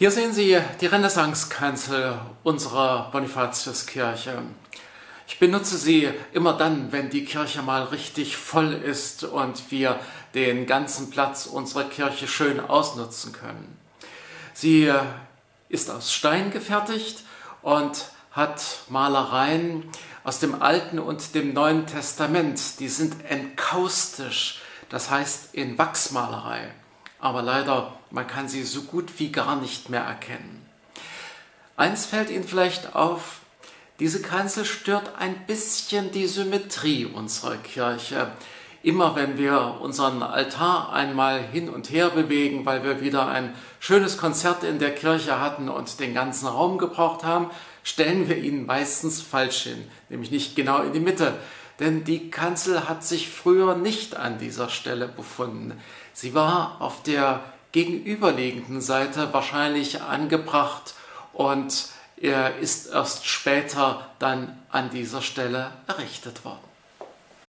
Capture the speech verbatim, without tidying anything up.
Hier sehen Sie die Renaissancekanzel unserer Bonifatiuskirche. Ich benutze sie immer dann, wenn die Kirche mal richtig voll ist und wir den ganzen Platz unserer Kirche schön ausnutzen können. Sie ist aus Stein gefertigt und hat Malereien aus dem Alten und dem Neuen Testament. Die sind enkaustisch, das heißt in Wachsmalerei. Aber leider, man kann sie so gut wie gar nicht mehr erkennen. Eins fällt Ihnen vielleicht auf: Diese Kanzel stört ein bisschen die Symmetrie unserer Kirche. Immer wenn wir unseren Altar einmal hin und her bewegen, weil wir wieder ein schönes Konzert in der Kirche hatten und den ganzen Raum gebraucht haben, stellen wir ihn meistens falsch hin, nämlich nicht genau in die Mitte. Denn die Kanzel hat sich früher nicht an dieser Stelle befunden. Sie war auf der gegenüberliegenden Seite wahrscheinlich angebracht und er ist erst später dann an dieser Stelle errichtet worden.